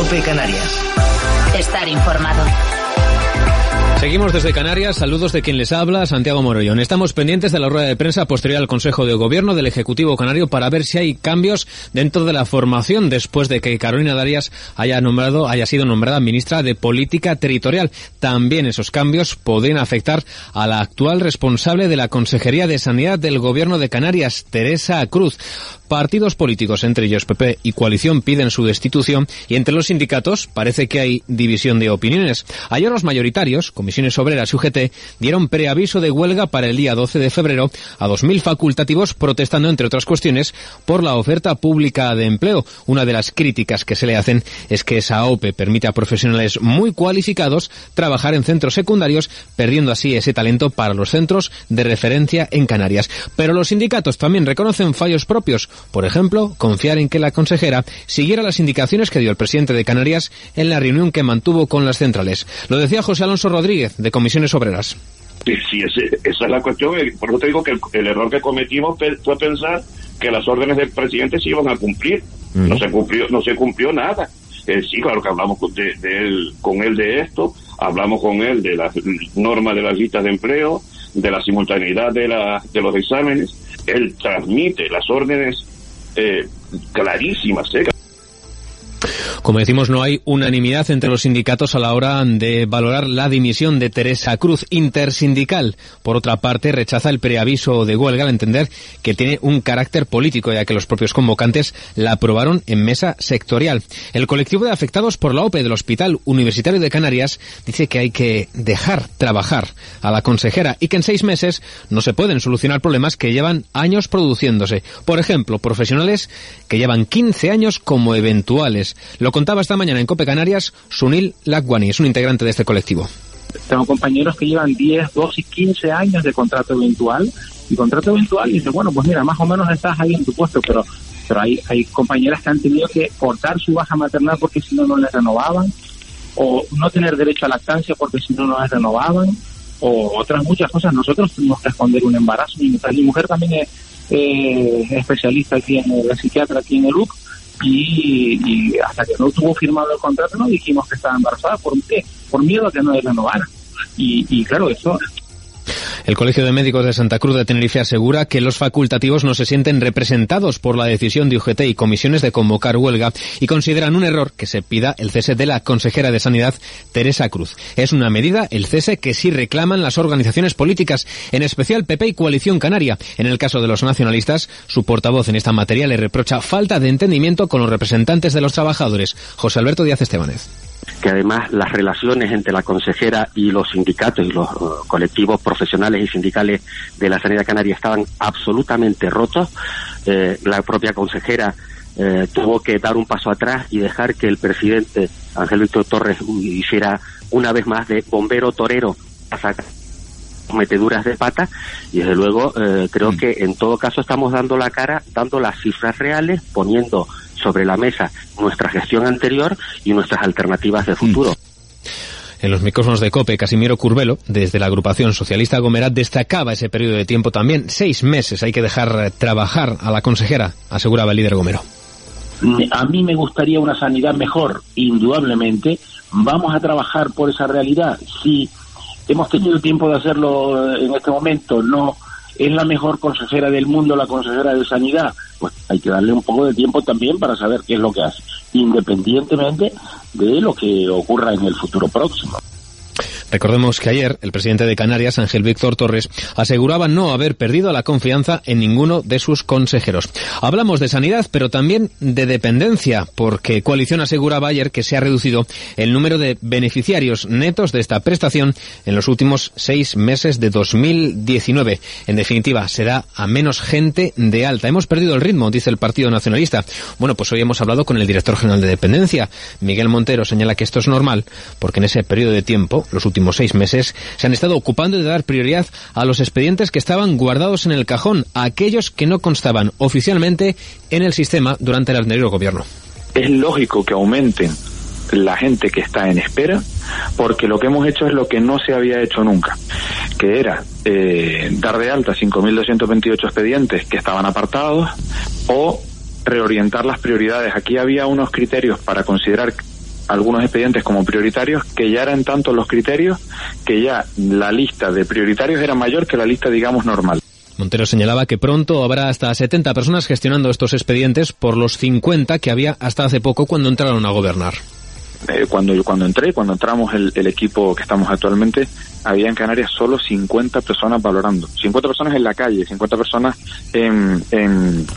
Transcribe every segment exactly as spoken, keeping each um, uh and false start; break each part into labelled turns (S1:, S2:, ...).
S1: COPE Canarias.
S2: Estar informado.
S3: Seguimos desde Canarias, saludos de quien les habla, Santiago Morollón. Estamos pendientes de la rueda de prensa posterior al Consejo de Gobierno del Ejecutivo Canario para ver si hay cambios dentro de la formación después de que Carolina Darias haya nombrado, haya sido nombrada ministra de Política Territorial. También esos cambios podrían afectar a la actual responsable de la Consejería de Sanidad del Gobierno de Canarias, Teresa Cruz. Partidos políticos, entre ellos P P y Coalición, piden su destitución y entre los sindicatos parece que hay división de opiniones. Ayer los mayoritarios, Comisiones Obreras y U G T, dieron preaviso de huelga para el día doce de febrero a dos mil facultativos protestando, entre otras cuestiones, por la oferta pública de empleo. Una de las críticas que se le hacen es que esa O P E permite a profesionales muy cualificados trabajar en centros secundarios, perdiendo así ese talento para los centros de referencia en Canarias. Pero los sindicatos también reconocen fallos propios. Por ejemplo, confiar en que la consejera siguiera las indicaciones que dio el presidente de Canarias en la reunión que mantuvo con las centrales. Lo decía José Alonso Rodríguez, de Comisiones Obreras.
S4: Sí, sí, ese, esa es la cuestión. Por eso te digo que el, el error que cometimos fue pensar que las órdenes del presidente se iban a cumplir. Uh-huh. No se cumplió, no se cumplió nada. Eh, sí, claro que hablamos de, de él, con él de esto, hablamos con él de las normas de las listas de empleo, de la simultaneidad de, la, de los exámenes. Él transmite las órdenes eh, clarísimas, ¿eh?
S3: Como decimos, no hay unanimidad entre los sindicatos a la hora de valorar la dimisión de Teresa Cruz. Intersindical, por otra parte, rechaza el preaviso de huelga al entender que tiene un carácter político, ya que los propios convocantes la aprobaron en mesa sectorial. El colectivo de afectados por la O P E del Hospital Universitario de Canarias dice que hay que dejar trabajar a la consejera y que en seis meses no se pueden solucionar problemas que llevan años produciéndose. Por ejemplo, profesionales que llevan quince años como eventuales. Lo contaba esta mañana en COPE Canarias Sunil Lakwani, es un integrante de este colectivo.
S5: Tengo compañeros que llevan diez, doce y quince años de contrato eventual, y contrato eventual y dice, bueno, pues mira, más o menos estás ahí en tu puesto, pero pero hay, hay compañeras que han tenido que cortar su baja maternal porque si no, no les renovaban, o no tener derecho a lactancia porque si no, no les renovaban, o otras muchas cosas. Nosotros tuvimos que esconder un embarazo. Mi, mi mujer también es eh, especialista aquí en la psiquiatra aquí en el U C, Y, y hasta que no tuvo firmado el contrato no dijimos que estaba embarazada. ¿Por qué? Por miedo a que no le renovaran. Y, y claro, eso...
S3: El Colegio de Médicos de Santa Cruz de Tenerife asegura que los facultativos no se sienten representados por la decisión de U G T y comisiones de convocar huelga y consideran un error que se pida el cese de la consejera de Sanidad, Teresa Cruz. Es una medida, el cese, que sí reclaman las organizaciones políticas, en especial P P y Coalición Canaria. En el caso de los nacionalistas, su portavoz en esta materia le reprocha falta de entendimiento con los representantes de los trabajadores. José Alberto Díaz Estebanez.
S6: Que además las relaciones entre la consejera y los sindicatos y los uh, colectivos profesionales y sindicales de la sanidad canaria estaban absolutamente rotos. Eh, la propia consejera eh, tuvo que dar un paso atrás y dejar que el presidente Ángel Víctor Torres hiciera una vez más de bombero torero a sacar meteduras de pata, y desde luego eh, creo mm. que en todo caso estamos dando la cara, dando las cifras reales, poniendo sobre la mesa nuestra gestión anterior y nuestras alternativas de futuro.
S3: En los micrófonos de COPE, Casimiro Curbelo, desde la agrupación socialista Gomerat, destacaba ese periodo de tiempo también. Seis meses hay que dejar trabajar a la consejera, aseguraba el líder gomero.
S5: A mí me gustaría una sanidad mejor, indudablemente. Vamos a trabajar por esa realidad. Si hemos tenido tiempo de hacerlo en este momento, no es la mejor consejera del mundo, la consejera de Sanidad, pues hay que darle un poco de tiempo también para saber qué es lo que hace, independientemente de lo que ocurra en el futuro próximo.
S3: Recordemos que ayer el presidente de Canarias, Ángel Víctor Torres, aseguraba no haber perdido la confianza en ninguno de sus consejeros. Hablamos de sanidad, pero también de dependencia, porque Coalición aseguraba ayer que se ha reducido el número de beneficiarios netos de esta prestación en los últimos seis meses de dos mil diecinueve. En definitiva, se da a menos gente de alta. Hemos perdido el ritmo, dice el Partido Nacionalista. Bueno, pues hoy hemos hablado con el director general de Dependencia. Miguel Montero señala que esto es normal, porque en ese periodo de tiempo, los últimos seis meses, se han estado ocupando de dar prioridad a los expedientes que estaban guardados en el cajón, a aquellos que no constaban oficialmente en el sistema durante el anterior gobierno.
S7: Es lógico que aumenten la gente que está en espera, porque lo que hemos hecho es lo que no se había hecho nunca, que era eh, dar de alta cinco mil doscientos veintiocho expedientes que estaban apartados o reorientar las prioridades. Aquí había unos criterios para considerar algunos expedientes como prioritarios, que ya eran tantos los criterios que ya la lista de prioritarios era mayor que la lista, digamos, normal.
S3: Montero señalaba que pronto habrá hasta setenta personas gestionando estos expedientes por los cincuenta que había hasta hace poco cuando entraron a gobernar.
S7: Eh, cuando cuando entré, cuando entramos el, el equipo que estamos actualmente, había en Canarias solo cincuenta personas valorando. cincuenta personas en la calle, cincuenta personas en, en,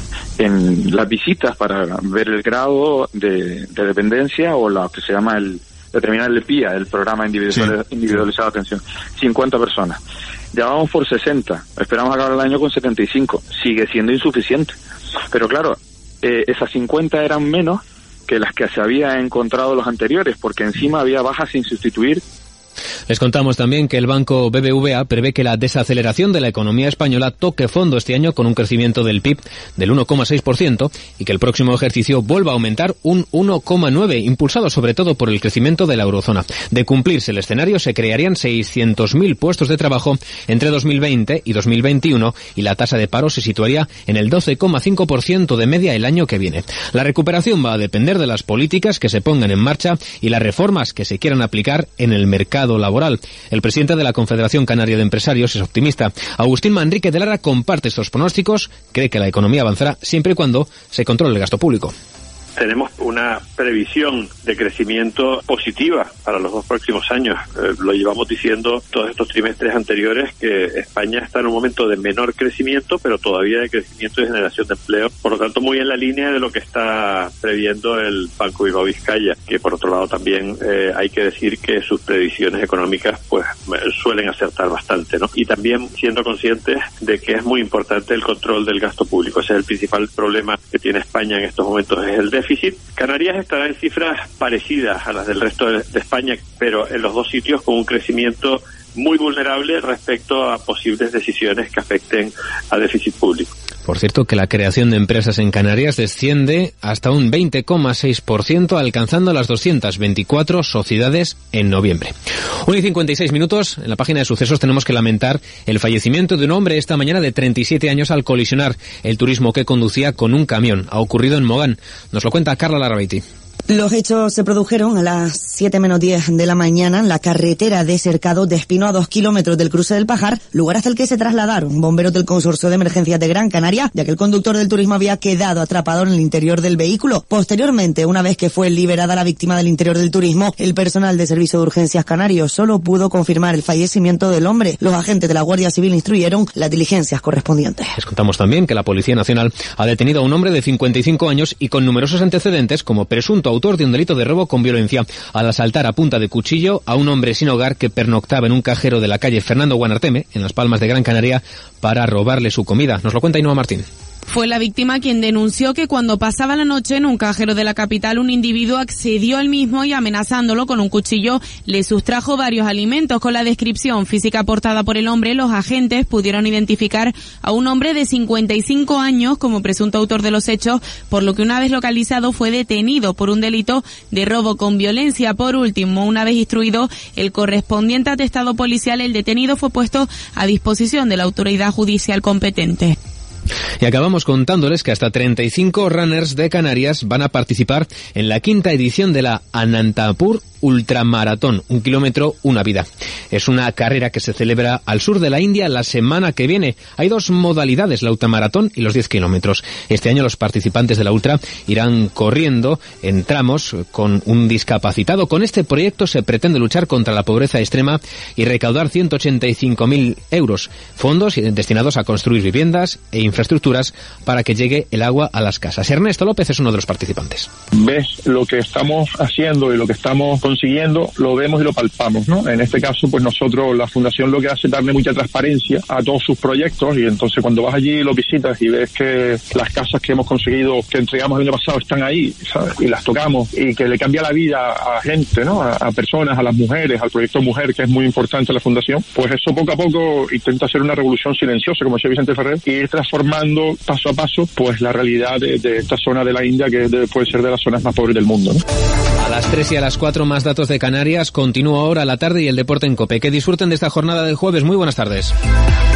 S7: en las visitas para ver el grado de, de dependencia o lo que se llama el determinar el P I A, el programa individual, sí. individualizado de atención. cincuenta personas. Ya vamos por sesenta. Esperamos acabar el año con setenta y cinco. Sigue siendo insuficiente. Pero claro, eh, esas cincuenta eran menos que las que se había encontrado los anteriores, porque encima había bajas sin sustituir.
S3: Les contamos también que el banco B B V A prevé que la desaceleración de la economía española toque fondo este año con un crecimiento del P I B del uno coma seis por ciento y que el próximo ejercicio vuelva a aumentar un uno coma nueve por ciento, impulsado sobre todo por el crecimiento de la eurozona. De cumplirse el escenario, se crearían seiscientos mil puestos de trabajo entre dos mil veinte y dos mil veintiuno y la tasa de paro se situaría en el doce coma cinco por ciento de media el año que viene. La recuperación va a depender de las políticas que se pongan en marcha y las reformas que se quieran aplicar en el mercado laboral. El presidente de la Confederación Canaria de Empresarios es optimista. Agustín Manrique de Lara comparte estos pronósticos, cree que la economía avanzará siempre y cuando se controle el gasto público.
S1: Tenemos una previsión de crecimiento positiva para los dos próximos años. Eh, lo llevamos diciendo todos estos trimestres anteriores que España está en un momento de menor crecimiento, pero todavía de crecimiento y generación de empleo. Por lo tanto, muy en la línea de lo que está previendo el Banco Bilbao Vizcaya, que por otro lado también eh, hay que decir que sus previsiones económicas pues suelen acertar bastante, ¿no? Y también siendo conscientes de que es muy importante el control del gasto público. Ese es el principal problema que tiene España en estos momentos, es el déficit. Canarias estará en cifras parecidas a las del resto de, de España, pero en los dos sitios con un crecimiento muy vulnerable respecto a posibles decisiones que afecten al déficit público.
S3: Por cierto, que la creación de empresas en Canarias desciende hasta un veinte coma seis por ciento, alcanzando las doscientas veinticuatro sociedades en noviembre. una y cincuenta y seis minutos, en la página de sucesos tenemos que lamentar el fallecimiento de un hombre esta mañana de treinta y siete años al colisionar el turismo que conducía con un camión. Ha ocurrido en Mogán. Nos lo cuenta Carla Larrabeiti.
S8: Los hechos se produjeron a las siete menos diez de la mañana en la carretera de Cercado de Espino, a dos kilómetros del cruce del Pajar, lugar hasta el que se trasladaron bomberos del Consorcio de Emergencias de Gran Canaria, ya que el conductor del turismo había quedado atrapado en el interior del vehículo. Posteriormente, una vez que fue liberada la víctima del interior del turismo, el personal de Servicio de Urgencias Canario solo pudo confirmar el fallecimiento del hombre. Los agentes de la Guardia Civil instruyeron las diligencias correspondientes.
S3: Les contamos también que la Policía Nacional ha detenido a un hombre de cincuenta y cinco años y con numerosos antecedentes como presunto autor de un delito de robo con violencia al asaltar a punta de cuchillo a un hombre sin hogar que pernoctaba en un cajero de la calle Fernando Guanarteme, en Las Palmas de Gran Canaria, para robarle su comida. Nos lo cuenta Ainhoa Martín.
S9: Fue la víctima quien denunció que cuando pasaba la noche en un cajero de la capital, un individuo accedió al mismo y, amenazándolo con un cuchillo, le sustrajo varios alimentos. Con la descripción física aportada por el hombre, los agentes pudieron identificar a un hombre de cincuenta y cinco años como presunto autor de los hechos, por lo que una vez localizado fue detenido por un delito de robo con violencia. Por último, una vez instruido el correspondiente atestado policial, el detenido fue puesto a disposición de la autoridad judicial competente.
S3: Y acabamos contándoles que hasta treinta y cinco runners de Canarias van a participar en la quinta edición de la Anantapur Ultramaratón, un kilómetro, una vida. Es una carrera que se celebra al sur de la India la semana que viene. Hay dos modalidades, la ultramaratón y los diez kilómetros. Este año los participantes de la ultra irán corriendo en tramos con un discapacitado. Con este proyecto se pretende luchar contra la pobreza extrema y recaudar ciento ochenta y cinco mil euros, fondos destinados a construir viviendas e infraestructuras para que llegue el agua a las casas. Ernesto López es uno de los participantes.
S10: Ves lo que estamos haciendo y lo que estamos consiguiendo, lo vemos y lo palpamos, ¿no? En este caso, pues nosotros, la Fundación lo que hace es darle mucha transparencia a todos sus proyectos, y entonces cuando vas allí los visitas y ves que las casas que hemos conseguido, que entregamos el año pasado, están ahí, ¿sabes? Y las tocamos, y que le cambia la vida a gente, ¿no? A, a personas, a las mujeres, al proyecto Mujer, que es muy importante en la Fundación, pues eso poco a poco intenta hacer una revolución silenciosa, como decía Vicente Ferrer, y ir transformando paso a paso, pues la realidad de, de esta zona de la India, que de, puede ser de las zonas más pobres del mundo, ¿no?
S3: A las tres y a las cuatro más datos de Canarias. Continúa ahora la tarde y el deporte en COPE. Que disfruten de esta jornada del jueves. Muy buenas tardes.